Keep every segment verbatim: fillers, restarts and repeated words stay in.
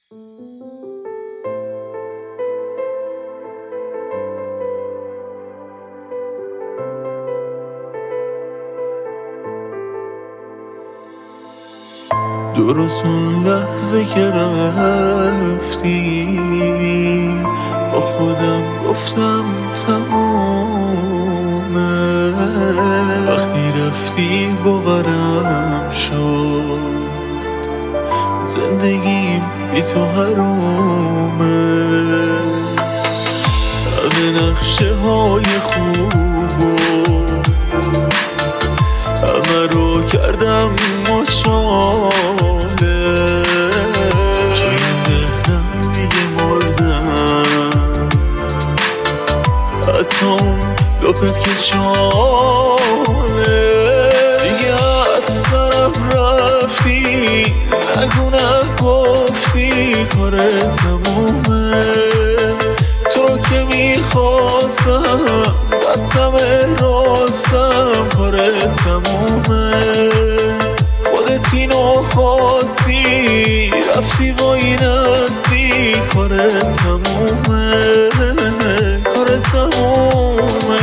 درست اون لحظه که رفتی با خودم گفتم تمومه. وقتی رفتی باورم شد زندگیم بی تو حرومه. همه نقشه های خوبو همه رو کردم مشاله. توی ذهنم دیگه مردم حتی اون لپت که چاله. دیگه از سرم رفتی نگو نگفتی کار تمومه. تو که میخواستم بسم راستم کار تمومه. خودت اینو خواستی رفتی و این هستی کار تمومه کار تمومه.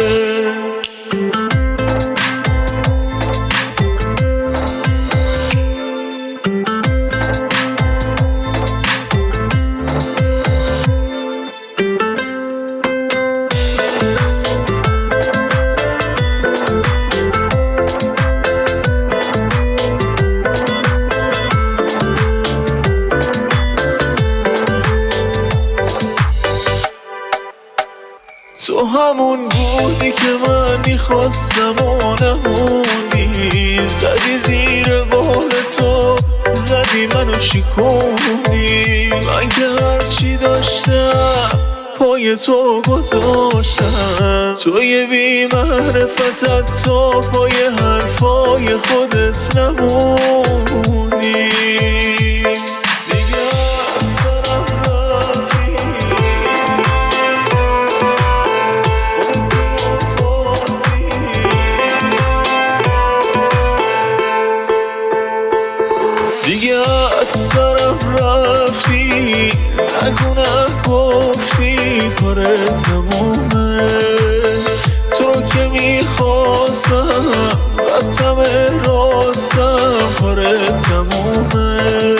تو همون بودی که من میخواستم و نموندی. زدی زیر بال تو زدی منو شکوندی. من که هرچی داشتم پای تو گذاشتم. توی بی معرفتت تو پای حرفای خودت نموندی. دیگه از سرم رفتی نگو نگفتی کار تمومه. تو که میخواستم بسم راستم کار تمومه.